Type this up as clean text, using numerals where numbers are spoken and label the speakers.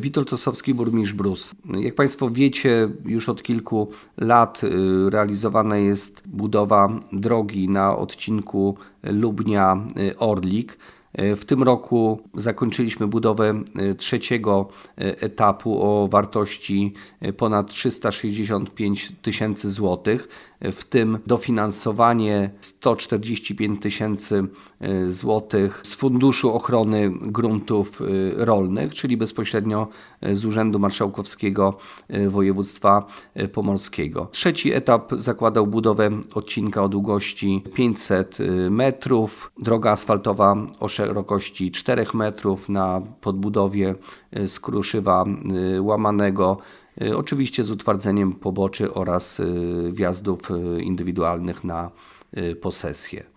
Speaker 1: Witold Ossowski, burmistrz Brus. Jak Państwo wiecie, już od kilku lat realizowana jest budowa drogi na odcinku Lubnia-Orlik. W tym roku zakończyliśmy budowę trzeciego etapu o wartości ponad 365 tysięcy złotych, w tym dofinansowanie 145 tysięcy złotych z Funduszu Ochrony Gruntów Rolnych, czyli bezpośrednio z Urzędu Marszałkowskiego Województwa Pomorskiego. Trzeci etap zakładał budowę odcinka o długości 500 metrów, droga asfaltowa o szerokości 4 metrów na podbudowie z kruszywa łamanego, oczywiście z utwardzeniem poboczy oraz wjazdów indywidualnych na posesję.